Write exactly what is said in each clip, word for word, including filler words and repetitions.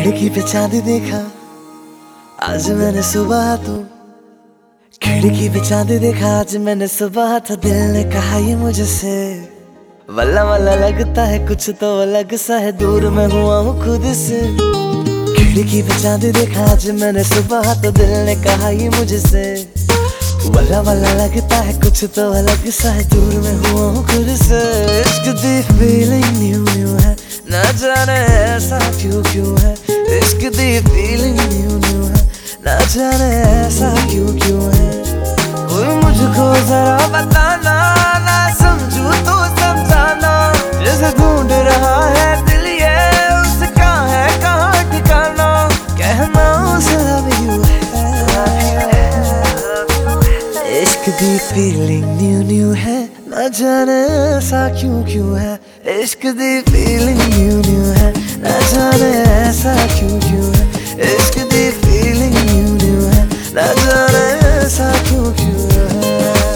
खिड़की पे चांद देखा आज मैंने सुबह तो खिड़की पे चांद देखा आज मैंने सुबह तो दिल ने कहा ये मुझसे वल्ला वल्ला लगता है कुछ तो अलग सा है दूर मैं हुआ हूँ खुद से। खिड़की पे चांद देखा आज मैंने सुबह तो दिल ने कहा ये मुझसे वल्ला वल्ला लगता है कुछ तो अलग सा है दूर मैं हुआ हूँ खुद से। इश्क दी फीलिंग न्यू न्यू है ना जाने ऐसा क्यों क्यों है। इश्क दी फीलिंग न्यू न्यू है ना जाने ऐसा क्यों क्यों है। कोई मुझको जरा बताना ना समझूं तो समझाना जैसे ढूंढ रहा है दिल ये उसका है कहाँ ठिकाना कहना उसे लव यू है। इश्क दी फीलिंग न्यू न्यू है ना जाने ऐसा क्यों क्यों है। इश्क दी फीलिंग न्यू न्यू है ना जाने ऐसा क्यों क्यों है। इश्क दी फीलिंग न्यू न्यू है ना जाने ऐसा क्यों क्यों है।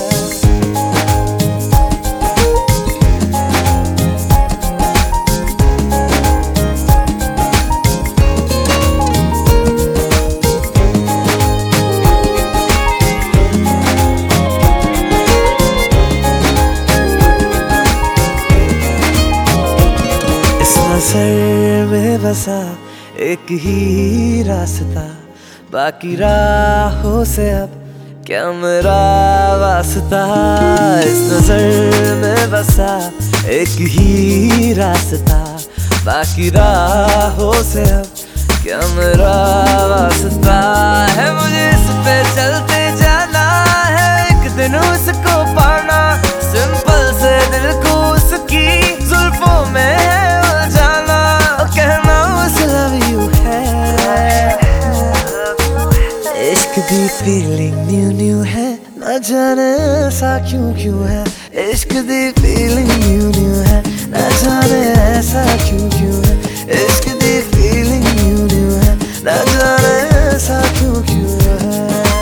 नज़र में बसा एक ही रास्ता बाकी राहों से अब क्या मेरा वास्ता। इस नजर में बसा एक ही रास्ता बाकी राहों से अब क्या मेरा वास्ता है। मुझे इस पे चलते जाना है एक दिन उसको पाना सिंपल से दिल को उसकी जुल्फों में है उलझाना कहना उसे लव यू है। इश्क दी फीलिंग न्यू न्यू है ना जाने ऐसा क्यों क्यों है। इश्क दी फीलिंग न्यू न्यू है ना जाने ऐसा क्यों क्यों है। इश्क दी फीलिंग न्यू न्यू है ना जाने ऐसा क्यों क्यों है।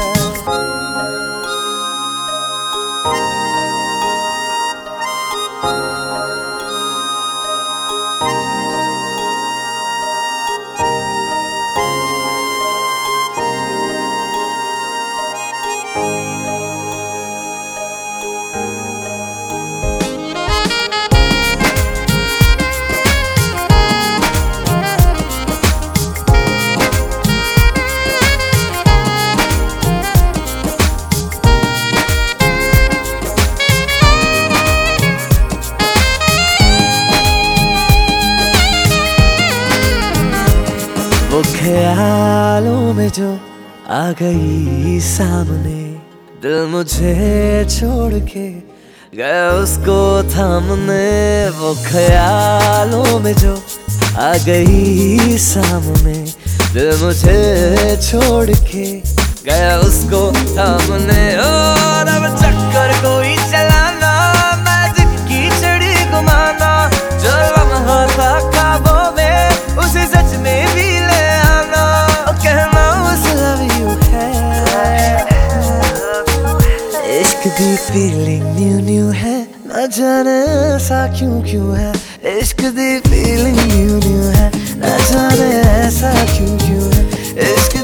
वो ख्यालों में जो आ गई सामने दिल मुझे छोड़ के गया उसको थामने। वो ख्यालों में जो आ गई सामने दिल मुझे छोड़ के गया उसको थामने। और अब चक्कर कोई चलाना मैजिक की छड़ी घुमाना जो लम्हा था ख्वाबों में उसे सच में भी ले आना कहना उसे लव यू है। इश्क दी फीलिंग न्यू न्यू है ना जाने ऐसा क्यों क्यों है। इश्क दी फीलिंग न्यू न्यू है ना जाने ऐसा क्यों क्यों है। इश्क